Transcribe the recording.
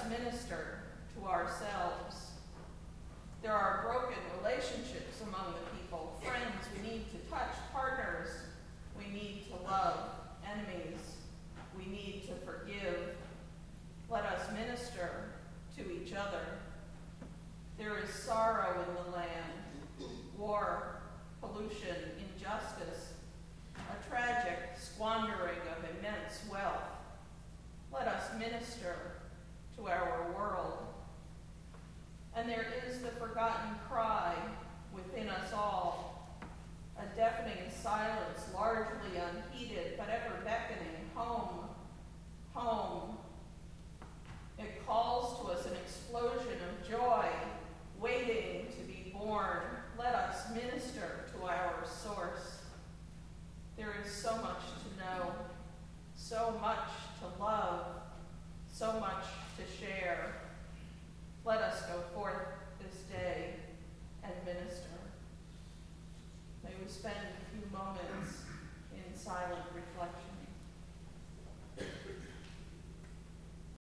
minister to ourselves. There are broken relationships among the people, friends we need to touch, partners we need to love, enemies we need to forgive. Let us minister to each other. There is sorrow in the land, war, pollution, injustice, a tragic squandering of immense wealth. Let us minister to our world. And there is the forgotten cry within us all, a deafening silence, largely unheeded, but ever beckoning, home, home. It calls to us an explosion of joy, waiting to be born. Let us minister to our source. There is so much to know, so much to love, so much to share. Let us go forth this day and minister. May we spend a few moments in silent reflection.